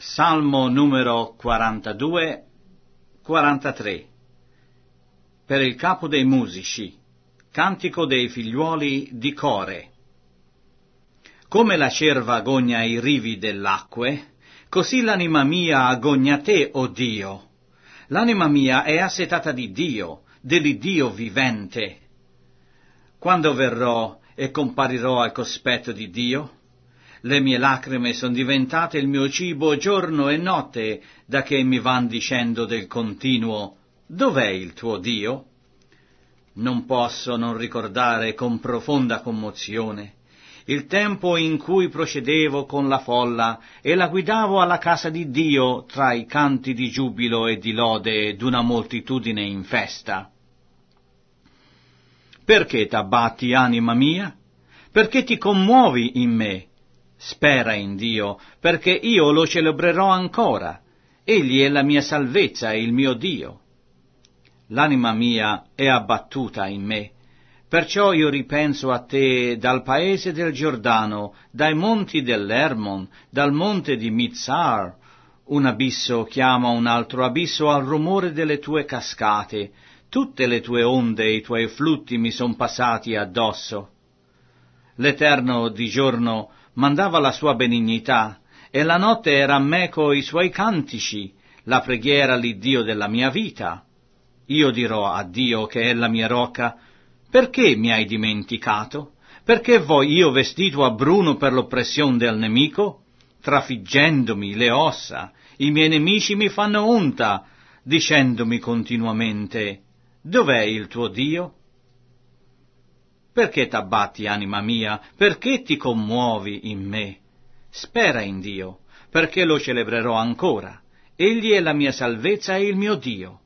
Salmo numero 42, 43. Per il capo dei musici, cantico dei figliuoli di Core. Come la cerva agogna ai rivi dell'acque, così l'anima mia agogna te, o Dio. L'anima mia è assetata di Dio, dell'Iddio vivente. Quando verrò e comparirò al cospetto di Dio? Le mie lacrime son diventate il mio cibo giorno e notte, da che mi van dicendo del continuo: dov'è il tuo Dio? Non posso non ricordare con profonda commozione il tempo in cui procedevo con la folla e la guidavo alla casa di Dio tra i canti di giubilo e di lode d'una moltitudine in festa. Perché t'abbatti, anima mia? Perché ti commuovi in me? Spera in Dio, perché io lo celebrerò ancora. Egli è la mia salvezza e il mio Dio. L'anima mia è abbattuta in me, perciò io ripenso a te dal paese del Giordano, dai monti dell'Hermon, dal monte di Mizar. Un abisso chiama un altro abisso al rumore delle tue cascate. Tutte le tue onde e i tuoi flutti mi son passati addosso. L'Eterno di giorno mandava la sua benignità, e la notte era meco i suoi cantici, la preghiera l'Iddio della mia vita. Io dirò a Dio, che è la mia rocca: perché mi hai dimenticato? Perché voi io vestito a bruno per l'oppressione del nemico? Trafiggendomi le ossa, i miei nemici mi fanno onta, dicendomi continuamente: dov'è il tuo Dio? Perché t'abbatti, anima mia? Perché ti commuovi in me? Spera in Dio, perché lo celebrerò ancora. Egli è la mia salvezza e il mio Dio.